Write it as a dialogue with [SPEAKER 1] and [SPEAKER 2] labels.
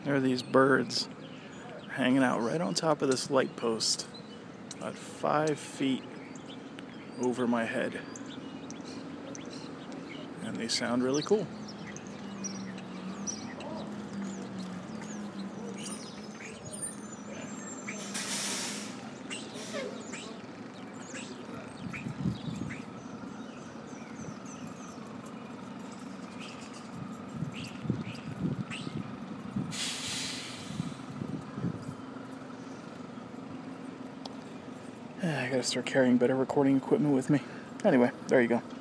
[SPEAKER 1] There are these birds hanging out right on top of this light post, about 5 feet over my head. And they sound really cool. I gotta start carrying better recording equipment with me. Anyway, there you go.